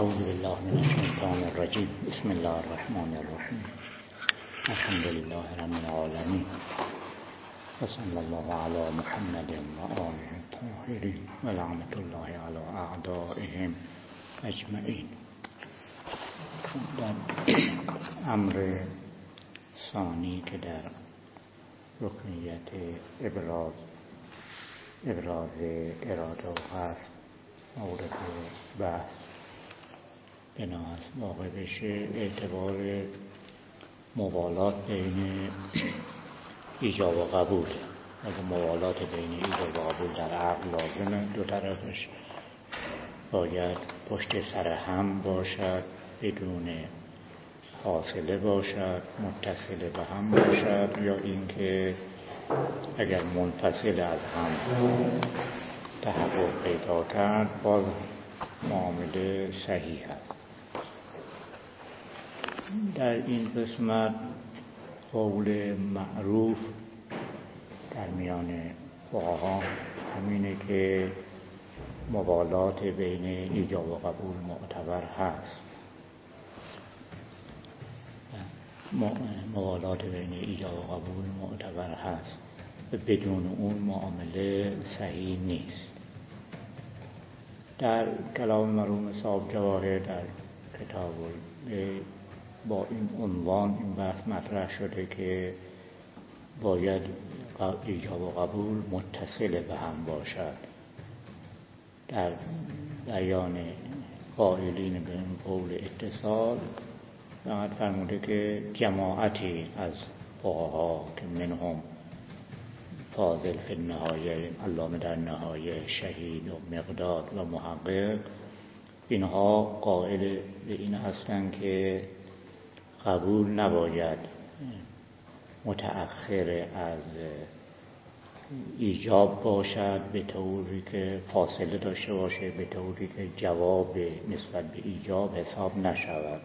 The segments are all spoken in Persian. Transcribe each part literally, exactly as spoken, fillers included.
اعوذ بالله من الشیطان الرجیم. بسم الله الرحمن الرحیم. الحمد لله رب العالمین و صلی الله علی محمد و آله الطاهرین و لعنت الله علی اعدائهم اجمعین. در امر ثانی که در رکنیت ابراز ابراز اراده هست، مورد بحث بنا است واقع بشه اعتبار موالات بین ایجاب و قبول. اگه موالات بین ایجاب و قبول در عقل لازمه، دو طرفش باید پشت سر هم باشد، بدون فاصله باشد، متصل به هم باشد، یا اینکه اگر منفصل از هم تحقق پیدا کرد باز معامله صحیح است. در این قسمت قول معروف در میان فقها همینه که موالات بین ایجاب و قبول معتبر هست. موالات بین ایجاب و قبول معتبر هست و بدون اون معامله صحیح نیست. در کلام مرحوم صاحب جواهر در کتاب با این عنوان این بحث مطرح شده که باید ایجاب و قبول متصل به هم باشد. در بیان قائلین به این قول اتصال فقط فرموده که جماعتی از فقها که منهم فاضل فی النهایه، علامه در نهایه، شهید و مقداد و محقق، اینها قائل به این هستند که قبول نباید متأخر از ایجاب باشد، به طوری که فاصله داشته باشه، به طوری که جواب نسبت به ایجاب حساب نشود،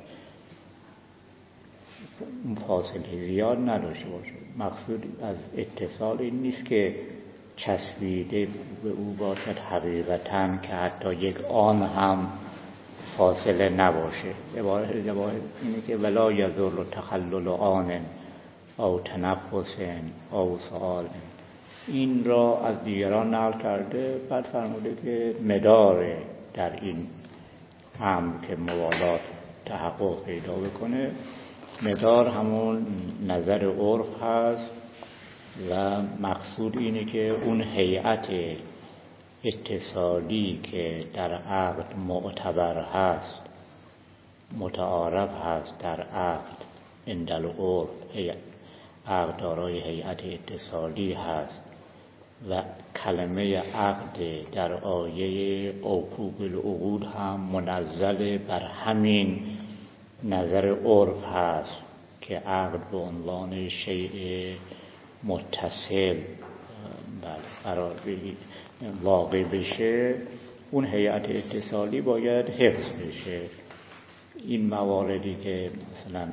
اون فاصله زیاد نداشته باشه. مقصود از اتصال این نیست که چسبیده به او باشد حقیقتاً که حتی یک آن هم فاصله نباشه. عبارت عبارت اینه که ولا یضر تخلل آن او تنفس او سؤال. این را از دیگران نقل کرده، بعد فرموده که مدار در این امر که موالات تحقق پیدا بکنه، مدار همون نظر عرف هست و مقصود اینه که اون هیئت اتصالی که در عقد معتبر هست، متعارف هست در عقد عند العرف، عقد دارای هیئت اتصالی هست و کلمه عقد در آیه اوفوا بالعقود هم منزل بر همین نظر عرف هست که عقد به عنوان شیء متصل قرار واقع بشه، اون هیئت اتصالی باید حفظ بشه. این مواردی که مثلا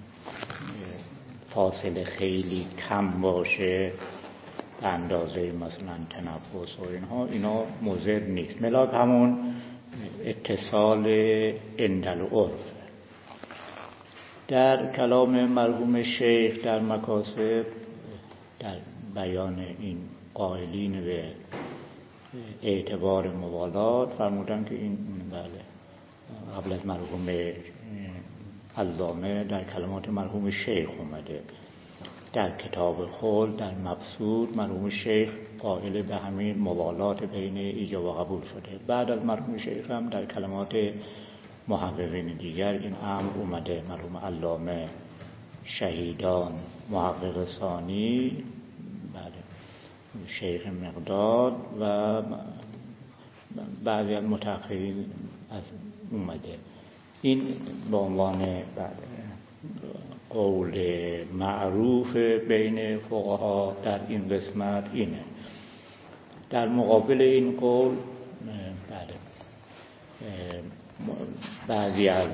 فاصله خیلی کم باشه به اندازه مثلا تنفس و اینها، اینا مضر نیست. ملاک همون اتصال عند العرف. در کلام مرحوم شیخ در مکاسب در بیان این قائلین به اعتبار موالات فرمودن که این بله قبل از مرحوم علامه در کلمات مرحوم شیخ اومده. در کتاب خلد در مبسوط مرحوم شیخ قائل به همین موالات بین ایجاب و قبول شده. بعد از مرحوم شیخ هم در کلمات محققین دیگر این امر اومده. مرحوم علامه، شهیدان، محقق ثانی، بله شیخ مقداد و بعضی از متأخرین از اومده. این به عنوان قول معروف بین فقها در این قسمت اینه. در مقابل این قول بله بعضی از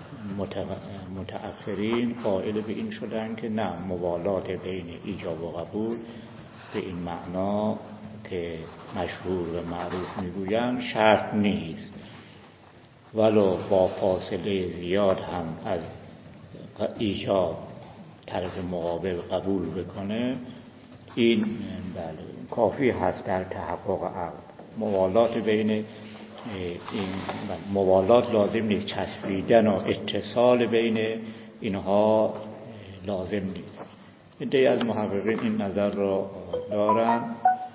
متأخرین قائل به این شدن که نه، موالات بین ایجاب و قبول به این معنا که مشهور و معروف میگویند شرط نیست. ولو با فاصله زیاد هم از ایجاب طرف مقابل قبول بکنه، این بله کافی هست در تحقق عقد. موالات بین این موالات لازم نیست، چسبیدن و اتصال بین اینها لازم نیست. عده‌ای از محققین این نظر را دارند.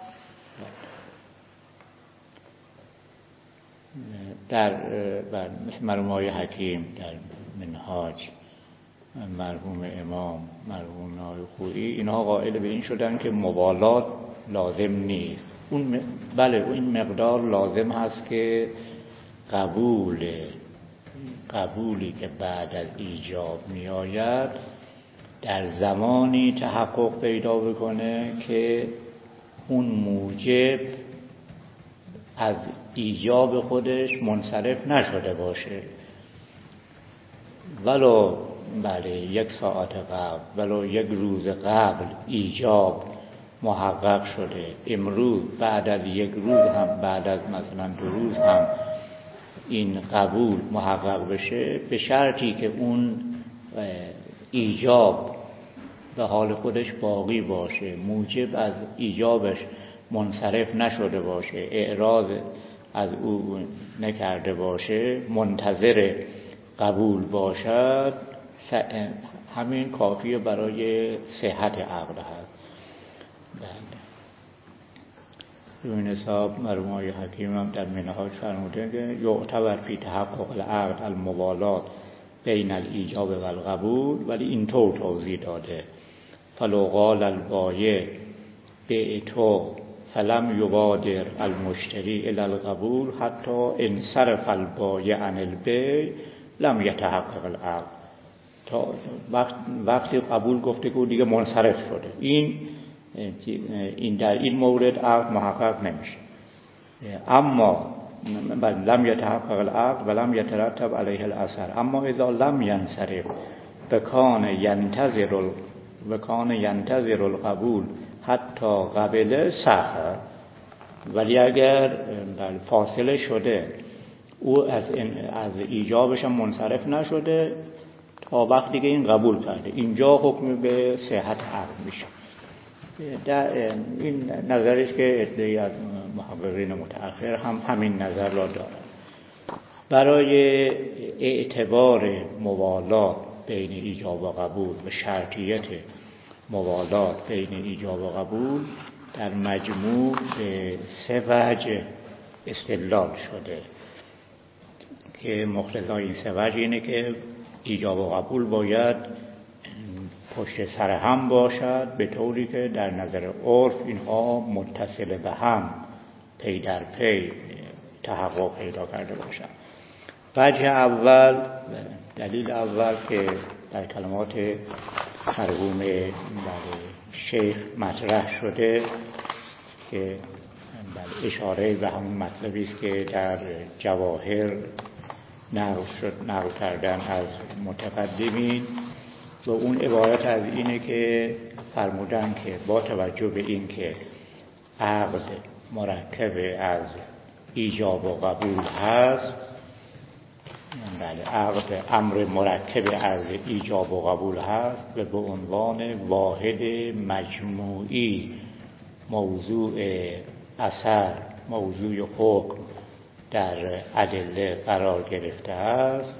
در مثل مرحوم آقای حکیم در منهاج، مرحوم امام، مرحوم آقای خویی، اینها قائل به این شدن که موالات لازم نیست. اون بله این مقدار لازم هست که قبول قبولی که بعد از ایجاب می آید در زمانی تحقق پیدا بکنه که اون موجب از ایجاب خودش منصرف نشده باشه. ولو بله یک ساعت قبل، ولو یک روز قبل ایجاب محقق شده، امروز بعد از یک روز هم، بعد از مثلا دو روز هم این قبول محقق بشه، به شرطی که اون ایجاب به حال خودش باقی باشه، موجب از ایجابش منصرف نشده باشه، اعراض از او نکرده باشه، منتظر قبول باشد، همین کافیه برای صحت عقد هست. بله این حساب مرحوم آقای حکیم هم در منهاج فرموده که یعتبر فی تحقق العقد الموالات بین الایجاب و القبول، ولی اینطور توضیح داده: فلو قال البایع بعتو فلم یبادر المشتری الی القبول حتی انصرف البایع عن البیع لم یتحقق العقد. تا وقت وقتی قبول گفته که دیگه منصرف شده، این این در این مورد عقد محقق نمیشه. اما لم یتحقق العقد ولم یترتب علیه الاثر. اما اذا لم ینصرف بکان ینتظر بکان ینتظر القبول حتی قبل صح. ولی اگر فاصله شده، او از از ایجابش هم منصرف نشده تا وقتی که این قبول کرده، اینجا حکم به صحت عقد میشه. در این نظرش که عده‌ای از محققین متأخر هم همین نظر را دارند. برای اعتبار موالات بین ایجاب و قبول و شرطیت موالات بین ایجاب و قبول در مجموع به سه وجه استدلال شده که مقتضای این سه وجه اینه که ایجاب و قبول باید پشت سر هم باشد، به طوری که در نظر عرف اینها متصل به هم پی در پی تحقق پیدا کرده باشند. وجه اول، دلیل اول که در کلمات مرحوم شیخ مطرح شده که اشاره به همون مطلبی است که در جواهر نقل شد، نقل کردن از متقدمین، و اون عبارت از اینه که فرمودن که با توجه به این که عقد مرکب از ایجاب و قبول هست، بله عقد امر مرکب از ایجاب و قبول هست و به عنوان واحد مجموعی موضوع اثر، موضوع حکم در ادله قرار گرفته است،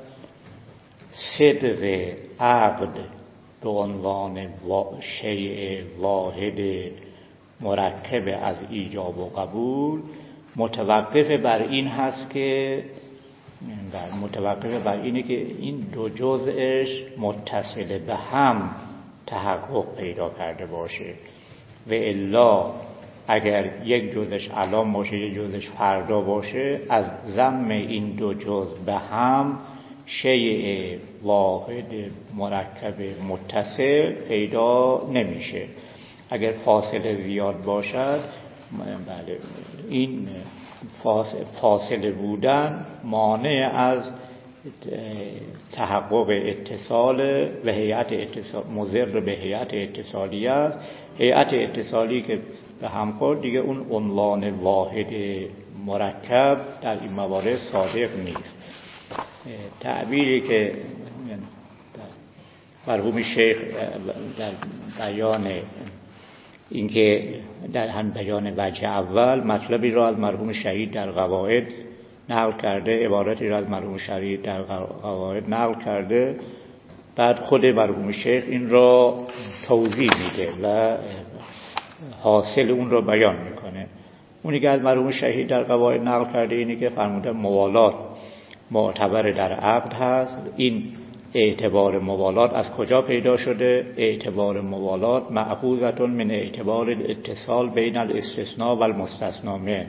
صدق عقد به عنوان شیء واحد مرکب از ایجاب و قبول متوقف بر این هست که متوقف بر اینه که این دو جزءش متصل به هم تحقق پیدا کرده باشه، و الا اگر یک جزءش الان باشه یک جزءش فردا باشه، از ضم این دو جزء به هم شیء واحد مرکب متصل پیدا نمیشه. اگر فاصله زیاد باشد، بله این فاصله بودن مانع از تحقق اتصال و هیئت اتصال، مضر به هیئت اتصالی است. هیئت اتصالی که به هم خورد دیگه اون عنوان واحد مرکب در این موارد صادق نیست. تعبیری که مرحوم شیخ در بیان اینکه در هم بیان وجه اول مطلبی را از مرحوم شهید در قواعد نقل کرده، عبارتی را از مرحوم شهید در قواعد نقل کرده، بعد خود مرحوم شیخ این را توضیح میده و حاصل اون را بیان میکنه. اونی که از مرحوم شهید در قواعد نقل کرده اینه که فرموده موالات معتبر در عقد هست. این اعتبار موالات از کجا پیدا شده؟ اعتبار موالات مأخوذة من اعتبار الاتصال بین الاستثناء و المستثنی منه.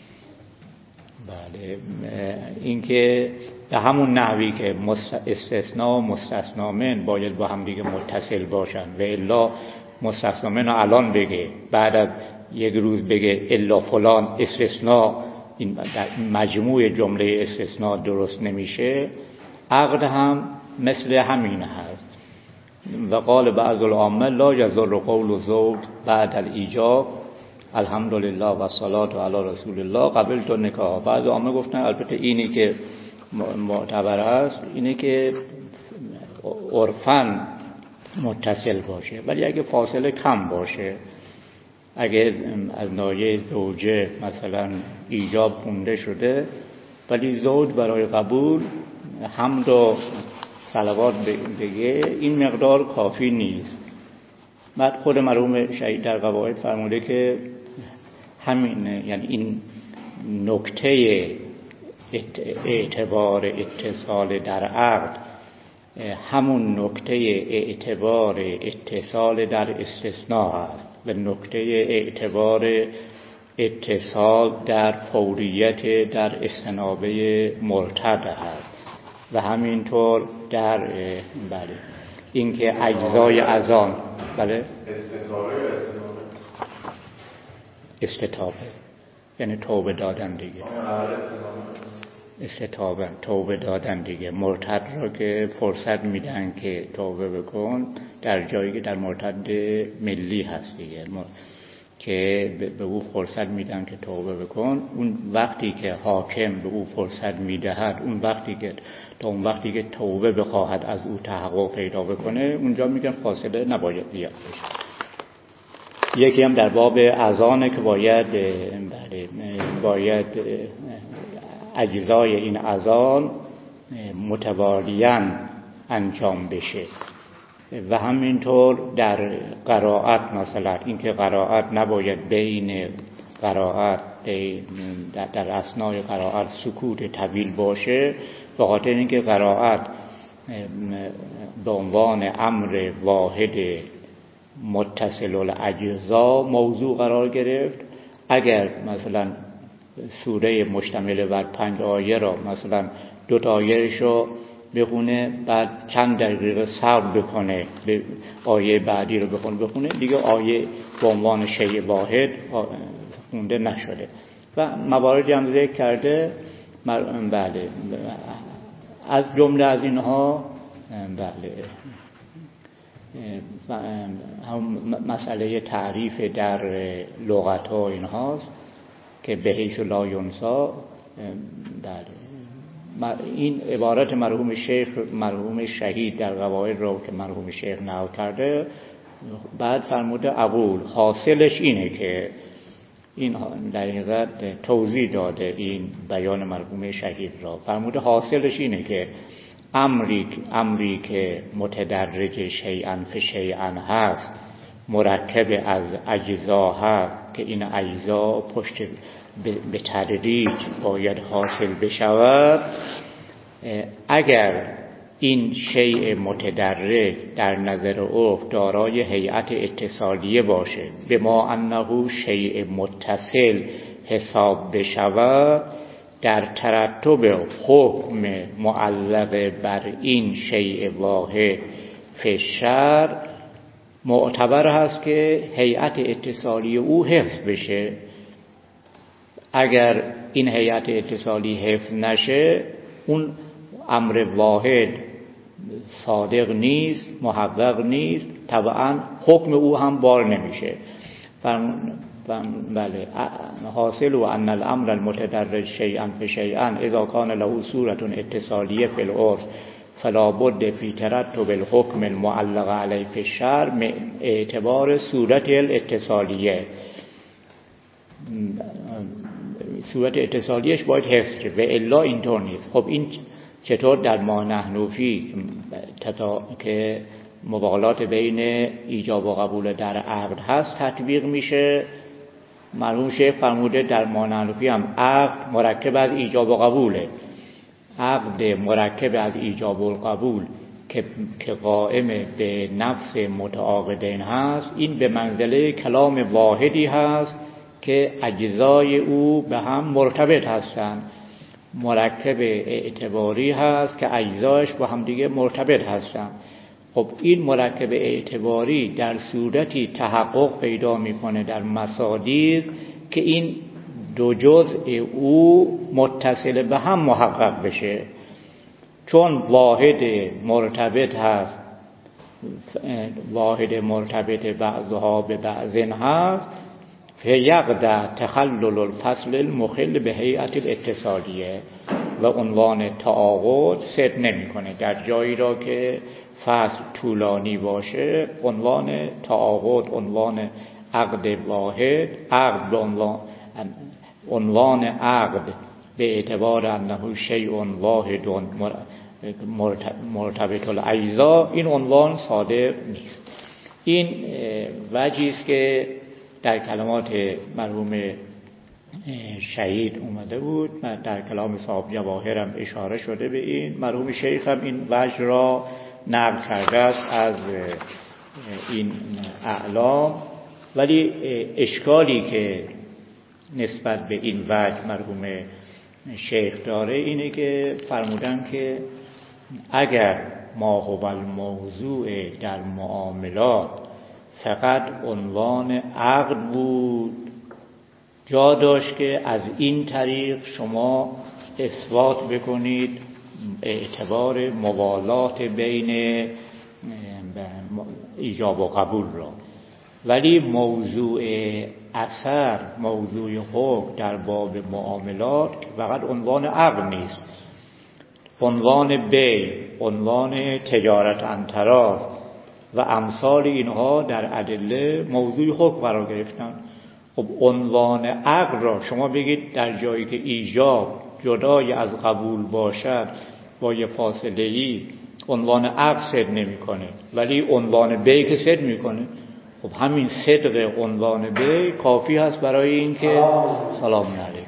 بله، این که به همون نحوی که استثناء و مستثنی منه باید با هم دیگه متصل باشن و الا مستثنی منه الان بگه بعد از یک روز بگه الا فلان استثناء، این مجموع جمله استثناء درست نمیشه. عقد هم مثل همین هست. و قال بعض العامه لا یضر قول زوج بعد الایجاب الحمدلله و الصلاه علی رسول الله قبلت النکاح. بعض عامه گفتن البته اینی که معتبر است اینه که عرفاً متصل باشه، ولی اگه فاصله کم باشه، اگه از ناحیه زوجه مثلا ایجاب خونده شده ولی زوج برای قبول حمد و صلوات بگه، این مقدار کافی نیست. بعد خود مرحوم شهید در قواعد فرموده که همین، یعنی این نکته اعتبار اتصال در عقد همون نکته اعتبار اتصال در استثناء است و نکته اعتبار اتصال در فوریت در استنابه مرتد است و همینطور در بله اینکه اجزای اذان بله استتابه یعنی توبه دادن دیگه، استتابه توبه دادن دیگه. مرتد را که فرصت میدن که توبه بکن در جایی که در مرتد ملی هست دیگه، که به او فرصت میدن که توبه بکن. اون وقتی که حاکم به او فرصت میدهد، اون وقتی که تا اون وقتی که توبه بخواهد از او تحقق پیدا بکنه، اونجا میگن فاصله نباید بیاد. یکی هم در باب اذانه که باید باید اجزای این اذان متوالیاً انجام بشه و همینطور در قرائت، مثلا اینکه قرائت نباید بین قرائت در اثناء قرائت سکوت طویل باشه، به خاطر اینکه قرائت به عنوان امر واحد متصل الاجزا موضوع قرار گرفت. اگر مثلا سوره مشتمل بر پنج آیه را مثلا دو تا آیه‌اش رو بخونه بعد چند دقیقه صبر بکنه به آیه بعدی رو بخونه بخونه دیگه آیه به عنوان شیء واحد خونده نشده. و مواردی هم ذکر کرده. بله، از جمله از اینها بله هم مسئله تعریف در لغت ها اینهاست که بهیش لا ینسا. بله، این عبارت مرحوم شیخ مرحوم شهید در قواعد رو که مرحوم شیخ نقل کرده، بعد فرموده اول حاصلش اینه که این در حقیقت توضیح داده این بیان مرحوم شهید را. فرموده حاصلش اینه که امری امری که متدرج شیئا فشیئا هست، مرکب از اجزا هست که این اجزا پشت به تدریج باید حاصل بشود. اگر این شیء متدرج در نظر عرف دارای هیئت اتصالیه باشه به ما انه شیء متصل حساب بشود، در ترتب حکم معلق بر این شیء واحد فی الشرع معتبر هست که هیئت اتصالی او حفظ بشه. اگر این هیئت اتصالی حفظ نشه، اون امر واحد صادق نیست، محقق نیست، طبعا حکم او هم بار نمیشه. بله حاصل و ان الامر المتدرج شیئا فشیئا اذا کان له صورت اتصالیه فی العرف فلا بد فی ترتب الحکم المعلق علیه فی الشرع اعتبار صورت الاتصالیه. صورت اتصالیش باید حفظ شه و الا اینطور نیست. خب این چطور در ما نحنوفی که مبالات بین ایجاب و قبول در عقد هست تطبیق میشه؟ مرحوم شیخ فرموده در ما نحنوفی هم عقد مرکب از ایجاب و قبوله. عقد مرکب از ایجاب و قبول که که قائم به نفس متعاقدین هست، این به منزله کلام واحدی هست که اجزای او به هم مرتبط هستند. مرکب اعتباری هست که اجزایش با هم دیگه مرتبط هستند. خب این مرکب اعتباری در صورتی تحقق پیدا میکنه در مصادیق که این دو جزء او متصل به هم محقق بشه، چون واحد مرتبط هست، واحد مرتبط بعضها به بعض هست، فیقدع تخلل الفصل المخل به هیئت الاتصالیه و عنوان تعاقد صدق نمیکنه. در جایی را که فصل طولانی باشه عنوان تعاقد، عنوان عقد واحد، عقد به عنوان عنوان عقد به اعتبار انه شیء واحد مرتبط الاجزا، این عنوان صادق نیست. این وجهی است که در کلمات مرحوم شهید اومده بود. در کلام صاحب جواهر هم اشاره شده به این. مرحوم شیخ هم این وجه را نقل کرده است از این اعلام. ولی اشکالی که نسبت به این وجه مرحوم شیخ داره اینه که فرمودن که اگر ما هو الموضوع در معاملات فقط عنوان عقد بود، جا داشت که از این طریق شما اثبات بکنید اعتبار موالات بین ایجاب و قبول را. ولی موضوع اثر، موضوع حکم در باب معاملات فقط عنوان عقد نیست، عنوان بیع، عنوان تجارت عن طراز و امثال اینها در ادله موضوع حکم قرار گرفتن. خب عنوان عقد را شما بگید در جایی که ایجاب جدای از قبول باشد با یه فاصله ای عنوان عقد صدق نمیکنه، ولی عنوان بیع که صدق میکنه. خب همین صدق عنوان بیع کافی هست برای اینکه سلام علیکم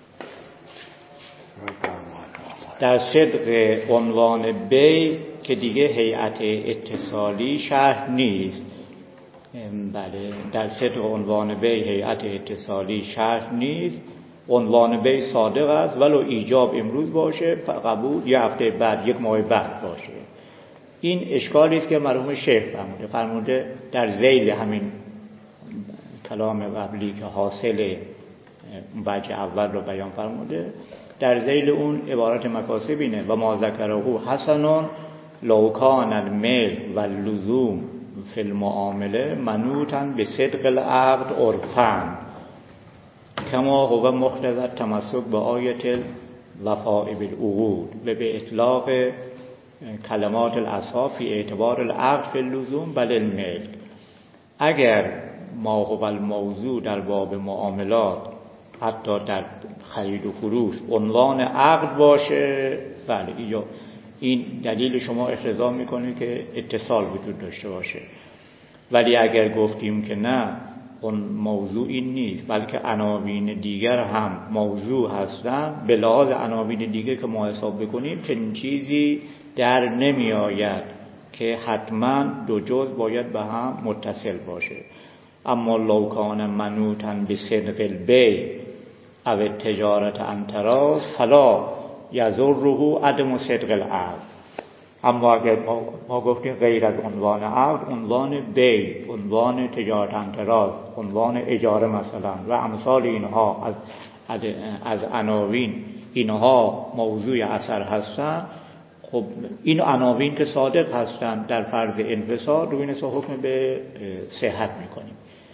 در صدق عنوان بیع که دیگه هیئت اتصالی شرط نیست. بله در صدق عنوان بیع هیئت اتصالی شرط نیست. عنوان بیع صادق است ولو ایجاب امروز باشه، قبول یه هفته بعد، یک ماه بعد باشه. این اشکالی است که مرحوم شیخ فرموده. فرموده در ذیل همین کلام قبلی که حاصل وجه اول رو بیان فرموده، در ذیل اون عبارت مکاسب اینه و ما ذکره حسن لو کان المیل و اللزوم فی المعامله منوطا به صدق العقد عرفا کما هو مقتضی التمسک به آیت الوفاء بالعقود و به اطلاق کلمات الاصحاب فی اعتبار العقد فی اللزوم بل المیل. اگر ما هو الموضوع در باب معاملات حتی در خرید و فروش عنوان عقد باشه، بله این دلیل شما اقتضا میکنه که اتصال وجود داشته باشه. ولی اگر گفتیم که نه اون موضوع این نیست بلکه عناوین دیگر هم موضوع هستن، به لحاظ عناوین دیگر که ما حساب بکنیم چنین چیزی در نمی آید که حتما دو جزء باید به هم متصل باشه. اما لو کان منوطا به صدق البیع او تجارت عن طراز فلا یضره عدم صدق العقد. اما اگر ما, ما گفتیم غیر از عنوان عقد، عنوان بیع، عنوان تجارت عن طراز، عنوان اجاره مثلا و امثال اینها از از, از عناوین اینها موضوع اثر هستن، خب این عناوین که صادق هستند در فرض انفصال رو این حکم به صحت میکنیم.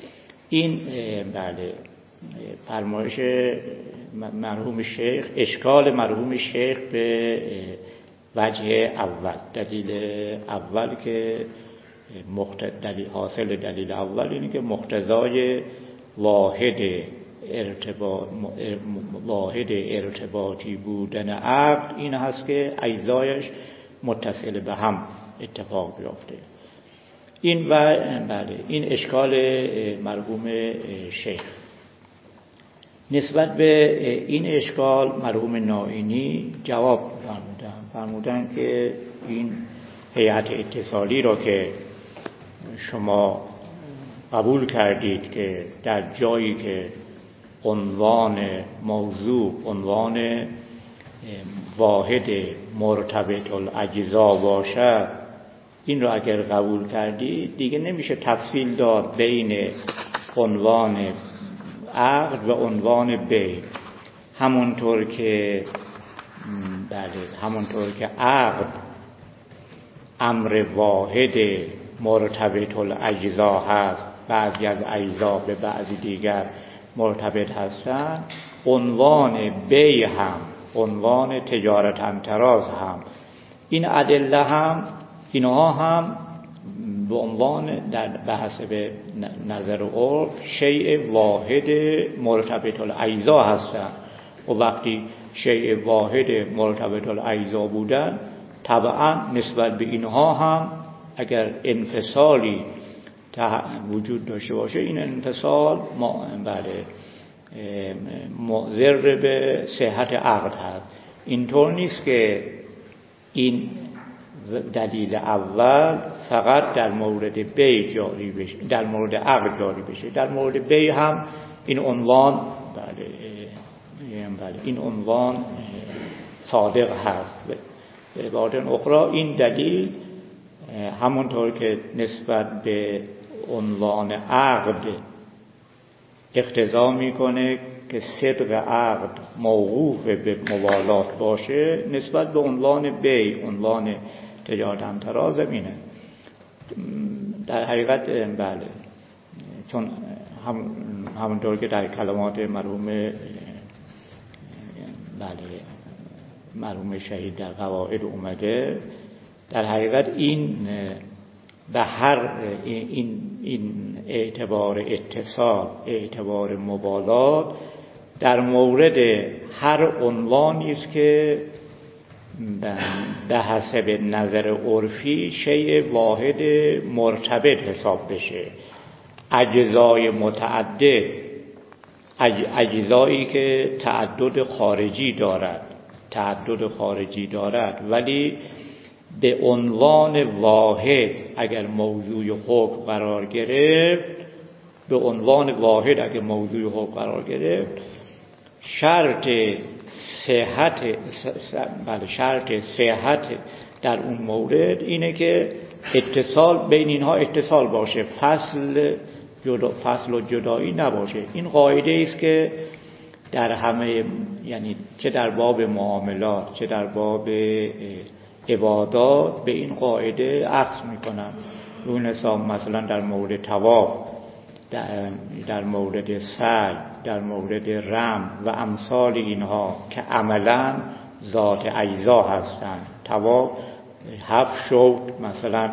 این بله فرمایش مرحوم شیخ، اشکال مرحوم شیخ به وجه اول، دلیل اول که دلیل حاصل دلیل اول اینه که مقتضای واحد ارتباط واحد ارتباطی بودن عقد این هست که اجزایش متصل به هم اتفاق بیفته. این و بله این اشکال مرحوم شیخ. نسبت به این اشکال مرحوم نائینی جواب فرمودن فرمودن که این هیئت اتصالی را که شما قبول کردید که در جایی که عنوان موضوع عنوان واحد مرتبط الاجزا باشد، این را اگر قبول کردید دیگه نمیشه تفصیل داد بین عنوان عقد و عنوان بیع. همونطور که بله همونطور که عقد امر واحد مرتبط الاجزا هست، بعضی از اجزا به بعضی دیگر مرتبط هستند، عنوان بیع هم عنوان تجارت همتراز هم این ادله هم اینها هم به عنوان در بحث به نظر عرف شیء واحد مرتبط الاجزا هستند و وقتی شیء واحد مرتبط الاجزا بودن طبعا نسبت به اینها هم اگر انفصالی وجود داشته باشه این انفصال بله مضر به صحت عقد هست. اینطور نیست که این دلیل اول فقط در مورد بیع جاری بشه، در مورد عقد جاری بشه، در مورد بیع هم این عنوان بله بله این عنوان صادق هست. به عبارت اخرى این دلیل همونطور که نسبت به عنوان عقد اقتضا میکنه که صدق عقد موقوف به موالات باشه، نسبت به عنوان بیع عنوان تجارت همتراز اینه. در حقیقت بله چون هم همونطور که در کلمات مرحوم بله مرحوم شهید در قواعد اومده، در حقیقت این به هر این این اعتبار اتصال اعتبار مبالات در مورد هر عنوانی است که به حسب نظر عرفی شیء واحد مرتبط حساب بشه. اجزای متعدد اجزایی که تعدد خارجی دارد تعدد خارجی دارد ولی به عنوان واحد اگر موضوع حکم قرار گرفت به عنوان واحد اگر موضوع حکم قرار گرفت شرط صحت بله شرط صحت در اون مورد اینه که اتصال بین اینها اتصال باشه، فصل جدا فصل و جدایی نباشه. این قاعده است که در همه یعنی چه در باب معاملات چه در باب عبادات به این قاعده عکس میکنن. رو این حساب مثلا در مورد طواف، در, در مورد سعی، در مورد رم و امثال اینها که عملا ذات اجزا هستند. طواف هفت شوط مثلا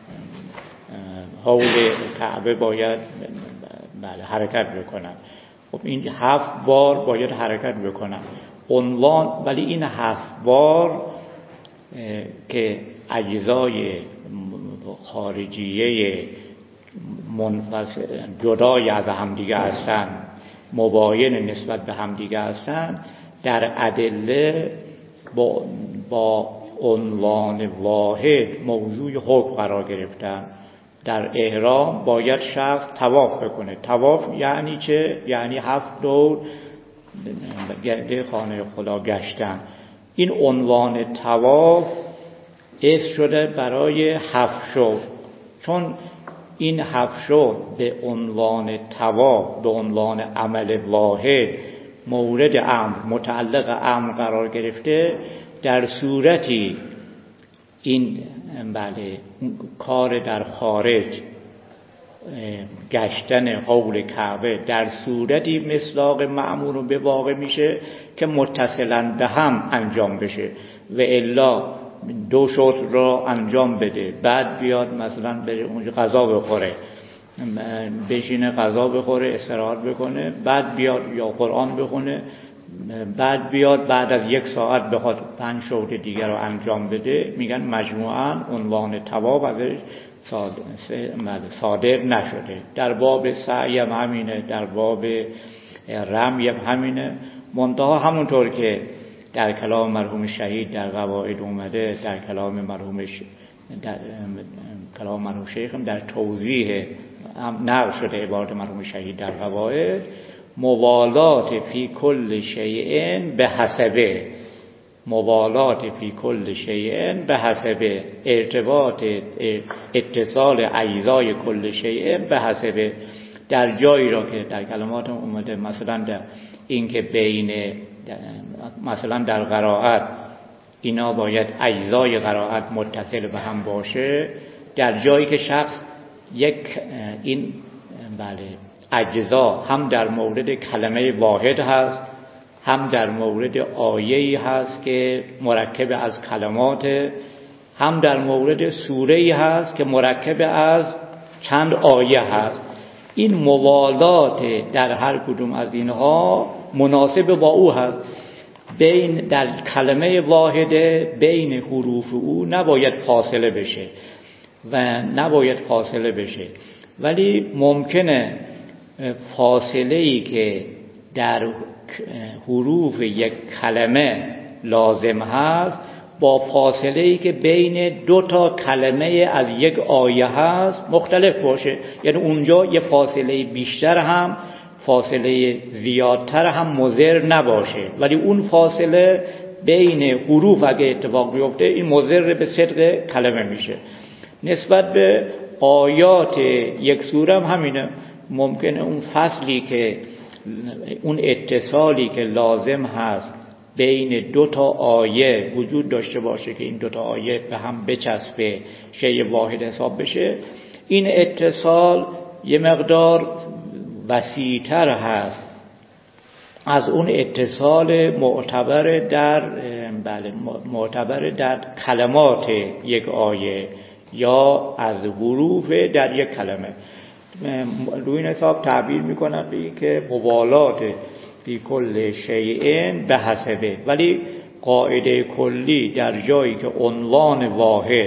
حول کعبه باید بله حرکت بکنن، خب این هفت بار باید حرکت بکنن عنوان، ولی این هفت بار که اجزای خارجیه منفصل جدای از همدیگه هستن، مباین نسبت به همدیگه هستن، در ادله با, با عنوان واحد موضوع حکم قرار گرفتن. در احرام باید شخص طواف بکنه. طواف یعنی چه؟ یعنی هفت دور گرد خانه خدا گشتن. این عنوان طواف اسم شده برای هفت شو، چون این هفت شو به عنوان طواف به عنوان عمل واحد مورد امر متعلق امر قرار گرفته، در صورتی این بله کار در خارج گشتن حول کعبه در صورتی مصداق مأمور به واقع میشه که متصلاً به هم انجام بشه و الا دو شرط را انجام بده، بعد بیاد مثلا بره اونجا غذا بخوره، بشینه غذا بخوره، استراحت بکنه، بعد بیاد یا قرآن بخونه، بعد بیاد بعد از یک ساعت بخواد پنج شرط دیگر رو انجام بده، میگن مجموعاً عنوان ثواب ازش صادر نشده. در باب سعی هم همینه، در باب رمی هم همینه. منتها همونطور که در کلام مرحوم شهید در قواعد اومده، در کلام مرحوم ش... در کلام مرحوم شیخ هم در توضیح هم نقل شده عبارت مرحوم شهید در قواعد، موالات فی کل شیء به حسبه، موالات فی کل شیء به حسبه، ارتباط اتصال اجزای کل شیء به حسبه. در جایی را که در کلمات اومده مثلا در این که بین مثلا در قرائت اینا باید اجزای قرائت متصل به هم باشه، در جایی که شخص یک این بله اجزا هم در مورد کلمه واحد هست، هم در مورد آیه‌ای هست که مرکب از کلمات، هم در مورد سوره‌ای هست که مرکب از چند آیه هست، این موالات در هر کدوم از اینها مناسب با او هست. بین در کلمه واحده بین حروف او نباید فاصله بشه و نباید فاصله بشه، ولی ممکنه فاصله‌ای که در حروف یک کلمه لازم هست با فاصله‌ای که بین دو تا کلمه از یک آیه هست مختلف باشه. یعنی اونجا یه فاصله بیشتر هم فاصله زیادتر هم مضر نباشه، ولی اون فاصله بین حروف اگه اتفاق بیفته این مضر به صدق کلمه میشه. نسبت به آیات یک سوره هم همینه، ممکنه اون فصلی که اون اتصالی که لازم هست بین دو تا آیه وجود داشته باشه که این دو تا آیه به هم بچسبه شیء واحد حساب بشه، این اتصال یه مقدار وسیع‌تر هست از اون اتصال معتبر در بله معتبر در کلمات یک آیه یا از حروف در یک کلمه. روی این حساب تعبیر میکنن که موالات فی کل شیء به حسبه، ولی قاعده کلی در جایی که عنوان واحد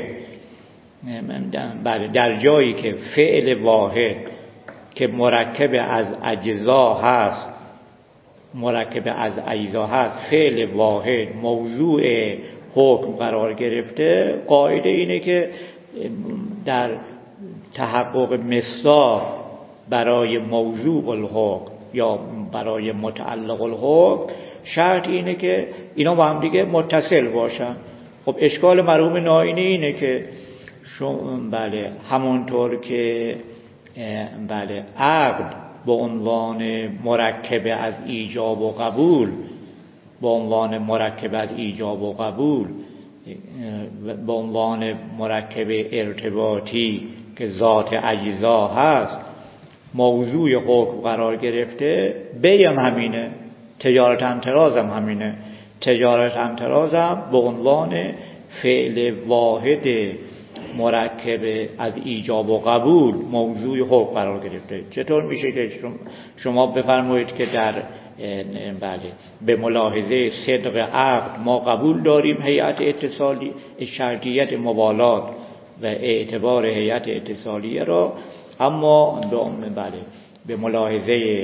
بله در جایی که فعل واحد که مرکب از اجزا هست مرکب از اجزا هست فعل واحد موضوع حکم قرار گرفته، قاعده اینه که در تحقق مصداق برای موضوع الحکم یا برای متعلق الحکم شرط اینه که اینا با هم دیگه متصل باشن. خب اشکال مرحوم نائینی اینه که بله همونطور که بله عقد به عنوان مرکب از ایجاب و قبول به عنوان مرکب از ایجاب و قبول به عنوان مرکب ارتباطی که ذات اجزا هست موضوع حکم قرار گرفته، بیم همینه، تجارت امتراض هم همینه. تجارت امتراض هم به عنوان فعل واحد مرکب از ایجاب و قبول موضوع حکم قرار گرفته. چطور میشه که شما بفرمایید که در بله به ملاحظه صدق عقد ما قبول داریم هیئت اتصالی شرطیت موالات و اعتبار هیئت اتصالیه را، اما بله به ملاحظه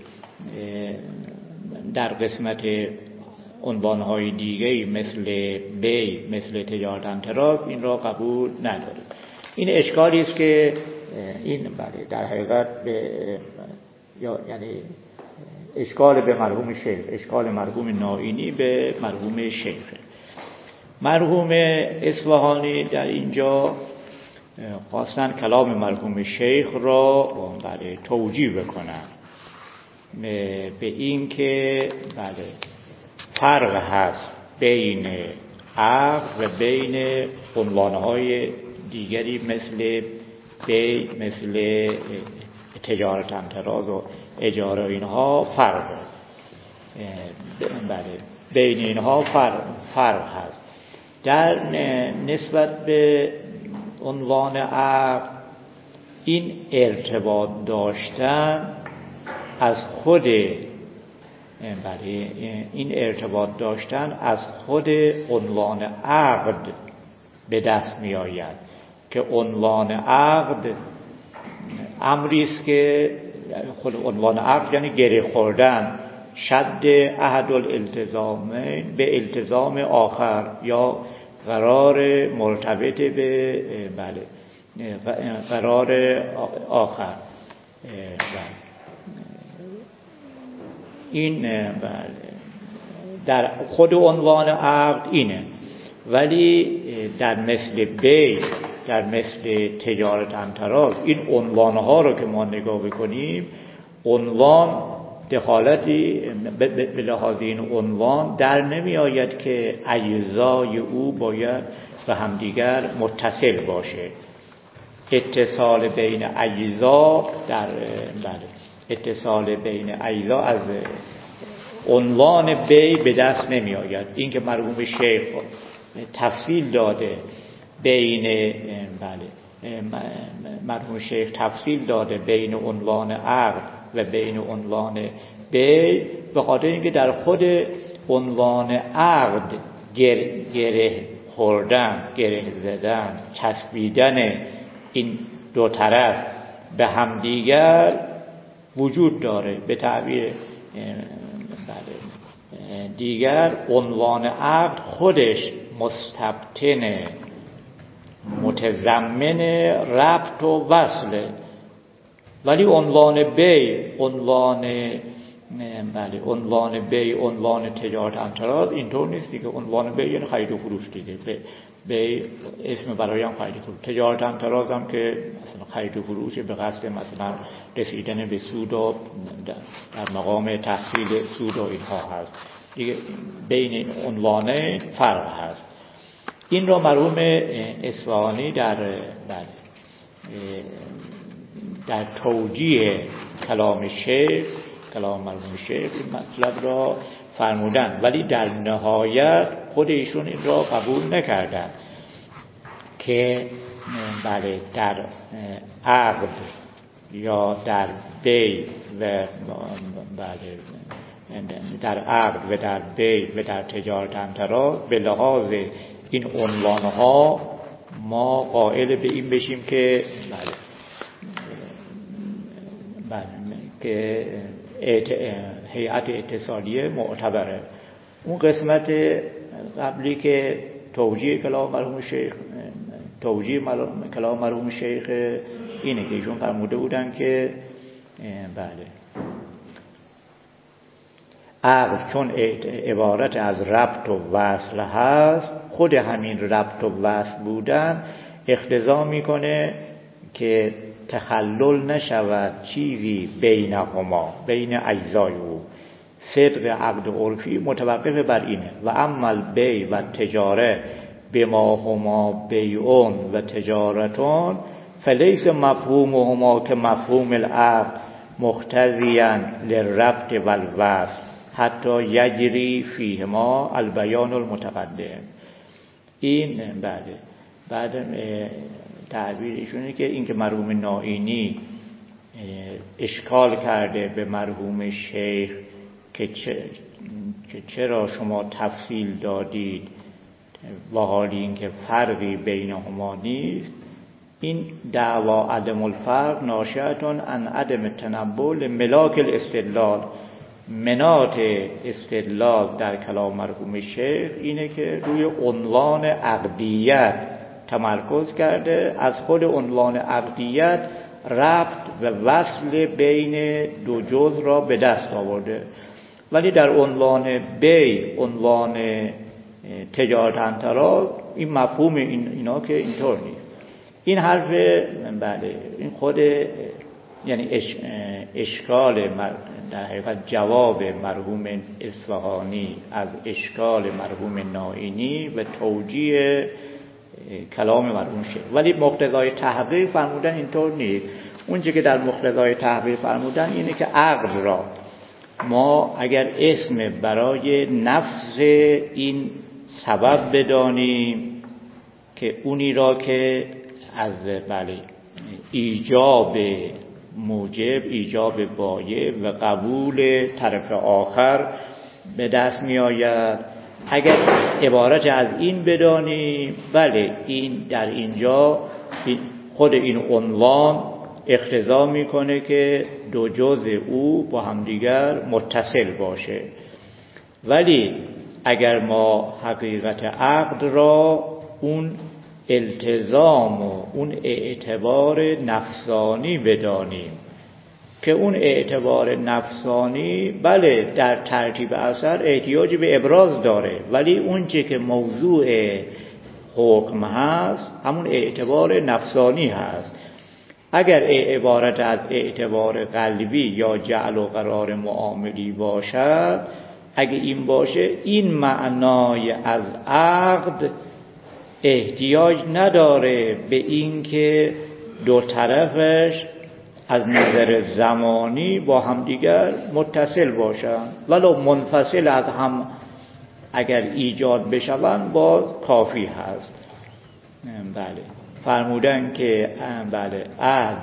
در قسمت عنوانهای دیگه‌ای مثل بی مثل تجارت امتراض این را قبول نداره. این اشکالی است که این بله در حقیقت به یا یعنی اشکال به مرحوم شیخ، اشکال مرحوم نائینی به مرحوم شیخ. مرحوم اصفهانی در اینجا خواستن کلام مرحوم شیخ را بله توجیه بکنن به این که بله فرق هست بین عقد و بین عنوانهای دیگری مثل بی مثل تجارت همتراز و اجاره اینها فرق بله بین اینها فرق, فرق هست. در نسبت به عنوان عقد این ارتباط داشتن از خود بله این ارتباط داشتن از خود عنوان عقد به دست می آید که عنوان عقد امری است که خود عنوان عقد یعنی گره خوردن، شد احد الالتزامین به التزام آخر یا قرار مرتبط به بله قرار آخر. این بله در خود عنوان عقد اینه، ولی در مثل بی در مثل تجارت همتراز این عنوانها رو که ما نگاه بکنیم، عنوان دخالتی به لحاظ این عنوان در نمی آید که اجزای او باید به همدیگر متصل باشه. اتصال بین اجزا در بله اتصال بین اجزا از عنوان بی به دست نمی آید. این که مرحوم شیخ تفصیل داده بین بله مرحوم شیخ تفصیل داده بین عنوان عقد و بین عنوان بی، به خاطر اینکه در خود عنوان عقد گره, گره خوردن، گره زدن، چسبیدن این دو طرف به همدیگر وجود داره. به تعبیر دیگر عنوان عقد خودش مستبطن متضمن ربط و وصله، ولی عنوان بی عنوان بله عنوان بی عنوان تجارت همتراز اینطور نیست دیگه. عنوان بی یعنی خرید و فروش دیگه، بی اسم برای هم خرید و فروش. تجارت همتراز هم که مثلا خرید و فروش به قصد مثلا رسیدن به سود و در مقام تحصیل سود و اینها هست دیگه. بین عنوانه فرق هست. این را مرحوم اصفهانی در بله در توجیه کلام شیخ کلام مرحوم شیخ این مطلب را فرمودن، ولی در نهایت خود ایشون این را قبول نکردن که بله در عقد یا در بی و بله در عقد و در بی و در تجارت همتراز به لحاظ این عنوانها ما قائل به این بشیم که بله بله که هیئت اتصالیه معتبره. اون قسمت قبلی که توجیه کلام مرحوم شیخ توجیه کلام مرحوم شیخ اینه که ایشون فرموده بودن که بله عقد چون عبارت از ربط و وصل هست، خود همین ربط و وصل بودن اقتضا میکنه که تخلل نشود چیزی بینهما بین اجزای او. صدق عقد عرفی متوقف بر اینه. و اما البی و تجاره بما هما بیعون و تجارتون فلیس مفهومهما که مفهوم العقد مقتضیا للربط و الوصل حتی یجری فیهما البیان المتقدم. این بله بعد تعبیر ایشونه که این که مرحوم نائینی اشکال کرده به مرحوم شیخ که, چه، که چرا شما تفصیل دادید و حالی این که فرقی بینهما نیست. این دعوا عدم الفرق ناشئتون عن عدم تنبل ملاک الاستدلال. منات استدلال در کلام مرحوم شیخ اینه که روی عنوان عقدیت تمرکز کرده، از خود عنوان عقدیت ربط و وصل بین دو جزء را به دست آورده، ولی در عنوان بی عنوان تجارت همتراز این مفهوم این اینا که اینطور نیست. این حرف بله این خود یعنی اش اشکال در حقیقت جواب مرحوم اصفهانی از اشکال مرحوم نائینی و توجیه کلام مرحوم شیخ. ولی مقتضای تحقیق فرمودن اینطور نیست. اون چیزی که در مقتضای تحقیق فرمودن اینه که عقل را ما اگر اسم برای نفس این سبب بدانیم که اونی را که از بله ایجاب موجب، ایجاب بایع و قبول طرف آخر به دست می آید، اگر عبارت از این بدانیم، بله این در اینجا خود این عنوان اقتضا میکنه که دو جزء او با همدیگر متصل باشه. ولی اگر ما حقیقت عقد را اون التزام و اون اعتبار نفسانی بدانیم که اون اعتبار نفسانی بله در ترتیب اثر احتیاج به ابراز داره، ولی اون چه که موضوع حکم هست همون اعتبار نفسانی هست. اگر عبارت از اعتبار قلبی یا جعل و قرار معاملی باشد، اگه این باشه این معنای از عقد احتیاج نداره به این که دو طرفش از نظر زمانی با همدیگر متصل باشند، ولو منفصل از هم اگر ایجاد بشوند باز کافی هست. بله فرمودن که بله عقد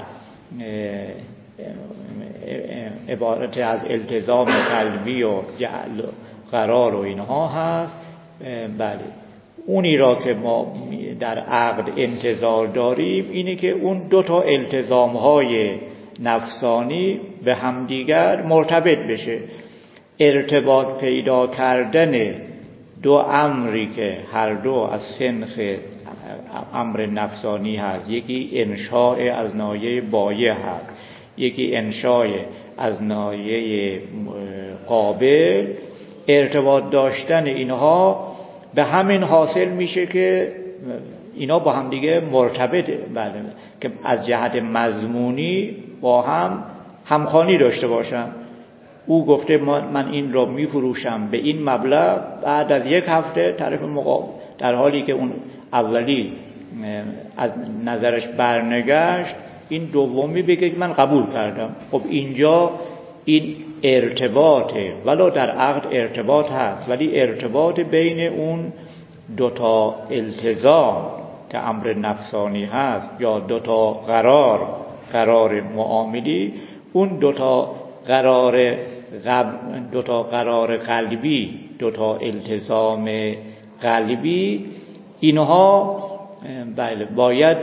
عبارت از التزام قلبی و جعل و قرار و اینها هست. بله اونی را که ما در عقد انتظار داریم اینه که اون دو تا التزام های نفسانی به همدیگر مرتبط بشه. ارتباط پیدا کردن دو امری که هر دو از صنف امر نفسانی هست، یکی انشاء از ناحیه بایع هست، یکی انشاء از ناحیه قابل. ارتباط داشتن اینها به همین حاصل میشه که اینا با هم دیگه مرتبطه، بله، که از جهت مضمونی با هم همخوانی داشته باشن. او گفته من این رو میفروشم به این مبلغ، بعد از یک هفته طرف مقابل در حالی که اون اولی از نظرش برنگشت این دومی بگه که من قبول کردم. خب اینجا این ارتباطه، ولو در عقد ارتباط هست، ولی ارتباط بین اون دوتا التزام که امر نفسانی هست یا دوتا قرار قرار معاملی، اون دوتا قرار دوتا قرار قلبی، دوتا التزام قلبی، اینها بله باید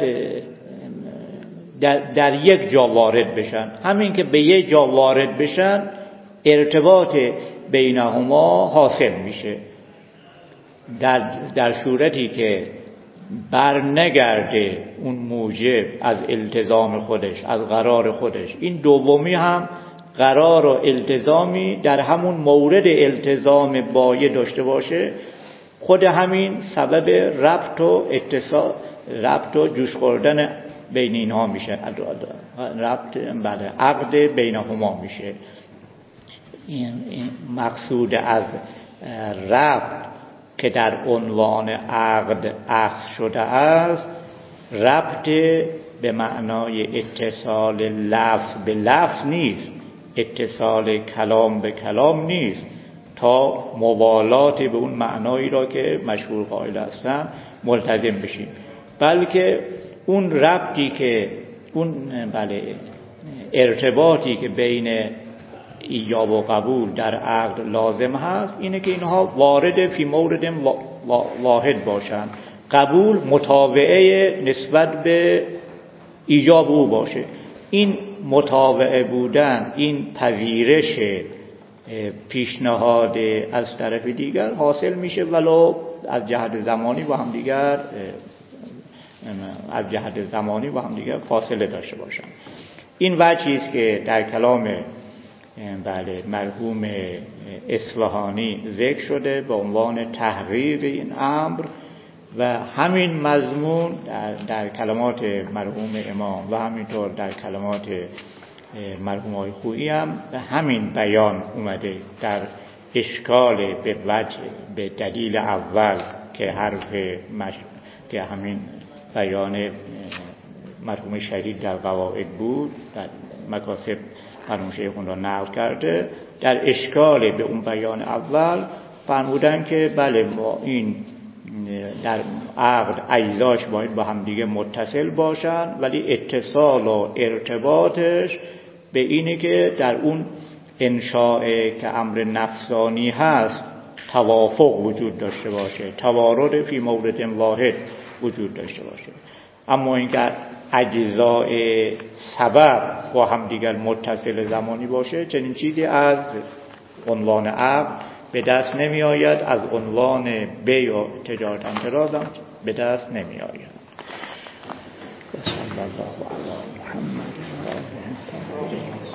در, در یک جا وارد بشن. همین که به یک جا وارد بشن ارتباط بینهما حاصل میشه. در, در صورتی که بر نگرده اون موجب از التزام خودش، از قرار خودش، این دومی هم قرار و التزامی در همون مورد التزام بایع داشته باشه، خود همین سبب ربط و اتصال، ربط و جوش خوردن بین اینها میشه، ربط بله عقد بینهما میشه. این مقصود از ربط که در عنوان عقد اخذ شده است، ربط به معنای اتصال لفظ به لفظ نیست، اتصال کلام به کلام نیست، تا موالات به اون معنایی را که مشهور قائل هستن ملتزم بشیم، بلکه اون ربطی که اون بله ارتباطی که بین ایجاب و قبول در عقد لازم هست اینه که اینها وارد فی مورد واحد باشند. قبول متابعه نسبت به ایجاب او باشه. این متابعه بودن، این پذیرش پیشنهاد از طرف دیگر حاصل میشه، ولو از جهت زمانی با هم دیگر از جهت زمانی با هم دیگر فاصله داشته باشند. این وجهی است که در کلام بله مرحوم اصفهانی ذکر شده به عنوان تحقیق این امر، و همین مضمون در, در کلمات مرحوم امام و همینطور در کلمات مرحوم آقای خویی هم همین بیان اومده. در اشکال به وجه به دلیل اول که حرف مش... که همین بیان مرحوم شهید در قواعد بود، در مکاسب مرحوم شیخون را نقل کرده. در اشکال به اون بیان اول فرمودن که بله ما این در عقد اجزاش باید با هم دیگه متصل باشن، ولی اتصال و ارتباطش به اینه که در اون انشاء که امر نفسانی هست توافق وجود داشته باشه، توارد فی مورد واحد وجود داشته باشه. اما اینکه اجزاء سبب با هم دیگر متصل زمانی باشه، چنین چیزی از عنوان عقد به دست نمی آید، از عنوان بیع و تجارت انقراض هم به دست نمی آید. صلی الله علی محمد و آله